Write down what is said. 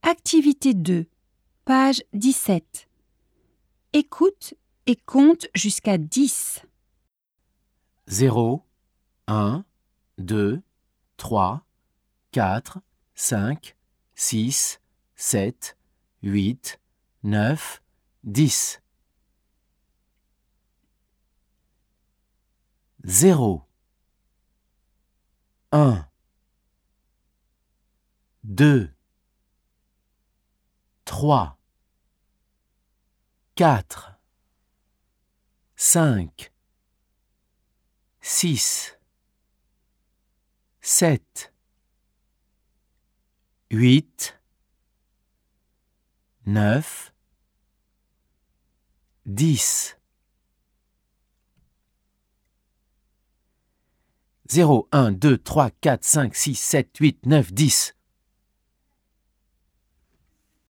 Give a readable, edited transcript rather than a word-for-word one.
Activité 2, page 17. Écoute et compte jusqu'à 10. 0, 1, 2, 3, 4, 5, 6, 7, 8, 9, 10. 0, 1, 2, 3, 4, 5, 6, 7, 8, 9, 10. 0, 1, 2, 3, 4, 5, 6, 7, 8, 9, 10.